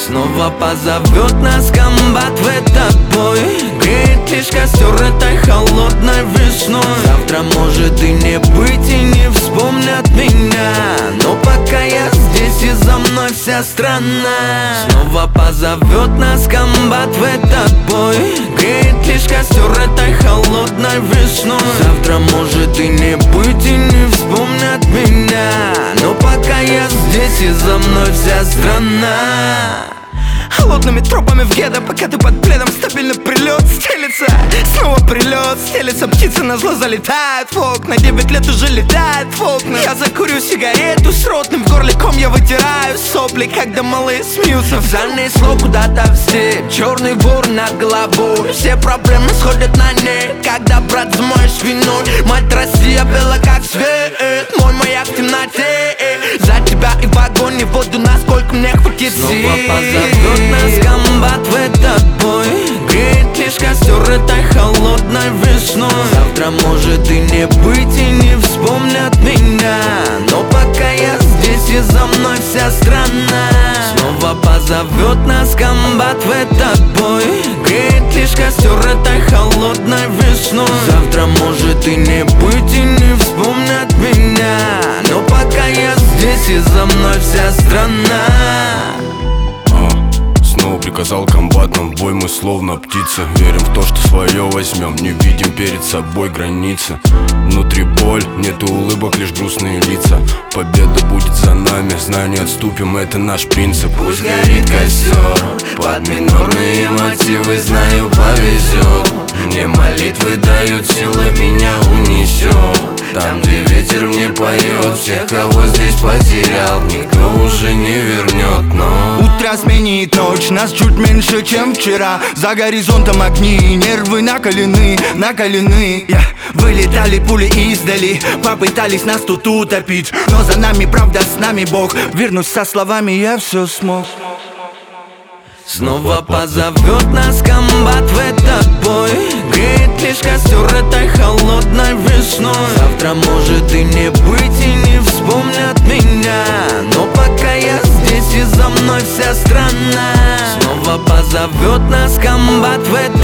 Снова позовет нас комбат в этот бой. Греет лишь костер этой холодной весной. Завтра может и не быть, и не вспомнят меня, но пока я здесь и за мной вся страна. Снова позовет нас комбат в этот бой. Греет лишь костер этой холодной весной. Завтра может и не быть, и не вспомнят меня, но пока я здесь и за мной вся страна. Холодными тропами в гетто, пока ты под пледом, стабильно прилет стелится. Снова прилет стелится, птицы на зло залетают в окна. 9 лет уже летает в окна. Я закурю сигарету с ротным, в горле ком я вытираю сопли, когда малые смеются. В занесло куда-то в степь, черный вор над головой. Все проблемы сходят на ней, когда брат за моей спиной. Мать Россия бела как свет, мой маяк в темноте. За тебя и в огонь, и в воду, насколько мне хватит сил. Снова позовет нас комбат в этот бой. Греет лишь костер этой холодной весной. Завтра может и не быть, и не вспомнят меня, но пока я здесь и за мной вся страна. Снова позовет нас комбат в этот бой. Греет лишь костер этой холодной весной. Завтра может и не быть, и не вспомнят меня, но пока я здесь и за мной вся страна. Снова приказал комбат нам в бой, мы словно птицы. Верим в то, что свое возьмем, не видим перед собой границы. Внутри боль, нету улыбок, лишь грустные лица. Победа будет за нами, знаю, не отступим, это наш принцип. Пусть горит костер, под минорные мотивы, знаю, повезет. Мне молитвы дают силы, меня унесет. Там, где ветер мне поет, всех, кого здесь потерял, никто уже не вернет, но утро сменит ночь, нас чуть меньше, чем вчера. За горизонтом огни, нервы накалены, накалены. Вылетали пули издали, попытались нас тут утопить, но за нами правда, с нами Бог. Вернусь со словами, я все смог. Снова позовет нас комбат в этот бой. Греет лишь костер этой холодной весной. Завтра может и не быть, и не вспомнят меня, но пока я здесь и за мной вся страна. Снова позовет нас комбат в этот